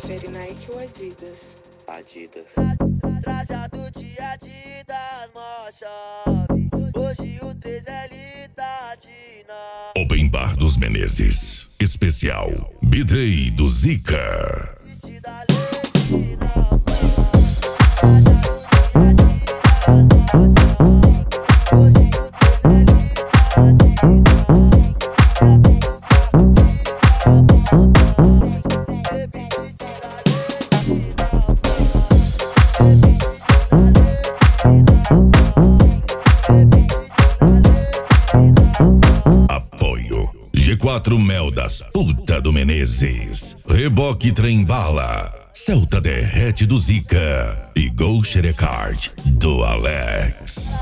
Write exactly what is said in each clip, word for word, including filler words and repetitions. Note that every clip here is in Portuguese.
prefere Nike ou Adidas? Adidas. Trajado de Adidas, mó chave. Hoje o três L tá de nove. Open Bar dos Menezes. Especial B-Day do Zica. Apoio G quatro Mel das Puta do Menezes, Reboque Trem Bala, Celta Derrete do Zica e Gol Xerecard do Alex.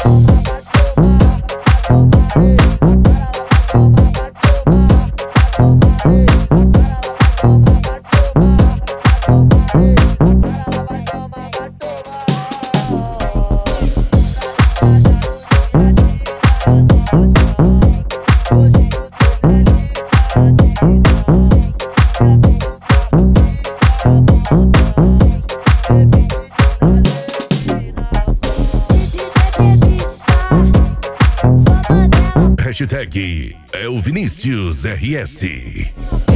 Hashtag é o Vinícius R S.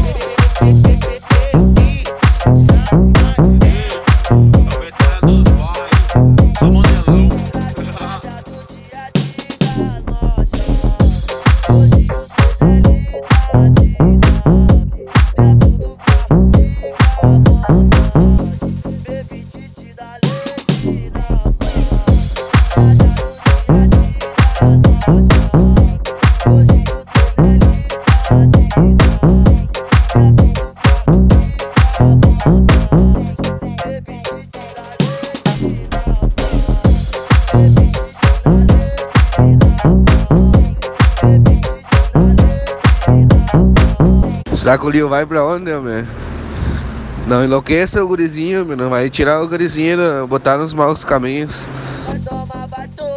Será que o Lio vai pra onde, meu? Não enlouqueça o gurizinho, meu. Não vai tirar o gurizinho, botar nos maus caminhos. Vai tomar, vai tomar.